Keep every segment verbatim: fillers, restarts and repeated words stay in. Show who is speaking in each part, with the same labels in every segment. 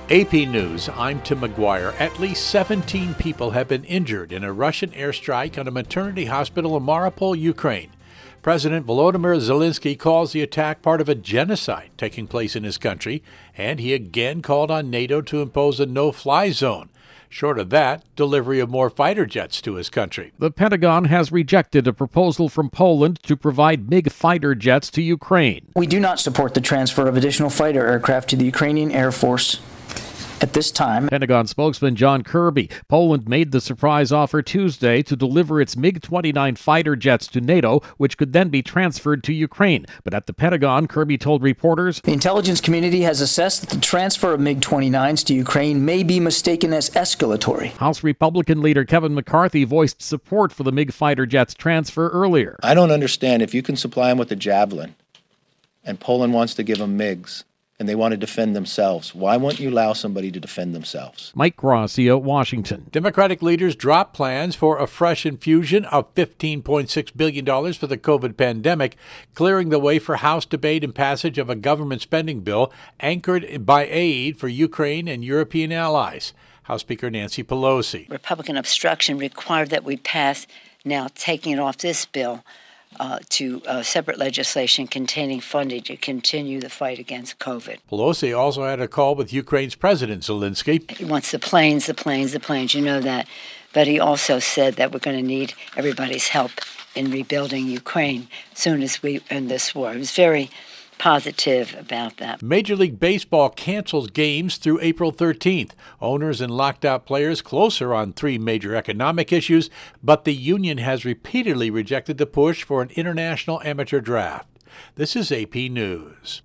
Speaker 1: A P News, I'm Tim McGuire. At least seventeen people have been injured in a Russian airstrike on a maternity hospital in Mariupol, Ukraine. President Volodymyr Zelensky calls the attack part of a genocide taking place in his country, and he again called on NATO to impose a no-fly zone. Short of that, delivery of more fighter jets to his country.
Speaker 2: The Pentagon has rejected a proposal from Poland to provide MiG fighter jets to Ukraine.
Speaker 3: We do not support the transfer of additional fighter aircraft to the Ukrainian Air Force at this time.
Speaker 2: Pentagon spokesman John Kirby. Poland made the surprise offer Tuesday to deliver its MiG twenty-nine fighter jets to NATO, which could then be transferred to Ukraine. But at the Pentagon, Kirby told reporters,
Speaker 3: the intelligence community has assessed that the transfer of MiG twenty-nines to Ukraine may be mistaken as escalatory.
Speaker 2: House Republican leader Kevin McCarthy voiced support for the MiG fighter jets transfer earlier.
Speaker 4: I don't understand if you can supply them with the Javelin and Poland wants to give them MiGs, and they want to defend themselves. Why won't you allow somebody to defend themselves?
Speaker 2: Mike Gracia, Washington.
Speaker 1: Democratic leaders drop plans for a fresh infusion of fifteen point six billion dollars for the COVID pandemic, clearing the way for House debate and passage of a government spending bill anchored by aid for Ukraine and European allies. House Speaker Nancy Pelosi.
Speaker 5: Republican obstruction required that we pass, now taking it off this bill, Uh, to uh, separate legislation containing funding to continue the fight against COVID.
Speaker 1: Pelosi also had a call with Ukraine's President Zelensky.
Speaker 5: He wants the planes, the planes, the planes, you know that. But he also said that we're going to need everybody's help in rebuilding Ukraine as soon as we end this war. He was very positive about that.
Speaker 1: Major League Baseball cancels games through April thirteenth. Owners and locked-out players closer on three major economic issues, but the union has repeatedly rejected the push for an international amateur draft. This is A P News.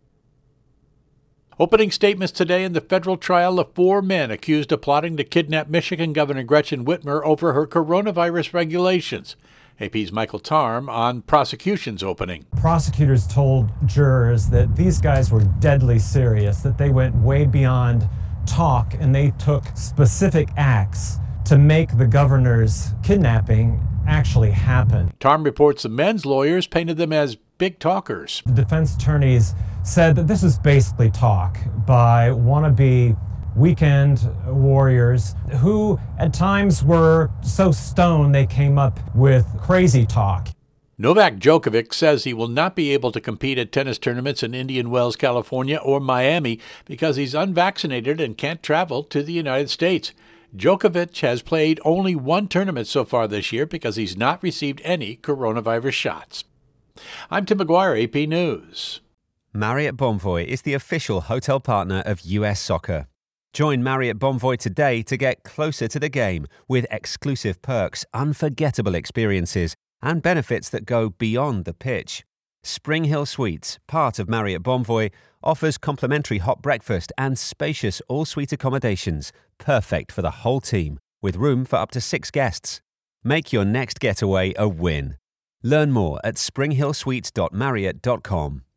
Speaker 1: Opening statements today in the federal trial of four men accused of plotting to kidnap Michigan Governor Gretchen Whitmer over her coronavirus regulations. A P's Michael Tarm on prosecution's opening.
Speaker 6: Prosecutors told jurors that these guys were deadly serious, that they went way beyond talk and they took specific acts to make the governor's kidnapping actually happen.
Speaker 1: Tarm reports the men's lawyers painted them as big talkers.
Speaker 6: The defense attorneys said that this was basically talk by wannabe weekend warriors who at times were so stoned they came up with crazy talk.
Speaker 1: Novak Djokovic says he will not be able to compete at tennis tournaments in Indian Wells, California or Miami because he's unvaccinated and can't travel to the United States. Djokovic has played only one tournament so far this year because he's not received any coronavirus shots. I'm Tim McGuire, A P News.
Speaker 7: Marriott Bonvoy is the official hotel partner of U S Soccer. Join Marriott Bonvoy today to get closer to the game with exclusive perks, unforgettable experiences, and benefits that go beyond the pitch. Spring Hill Suites, part of Marriott Bonvoy, offers complimentary hot breakfast and spacious all-suite accommodations, perfect for the whole team, with room for up to six guests. Make your next getaway a win. Learn more at spring hill suites dot marriott dot com.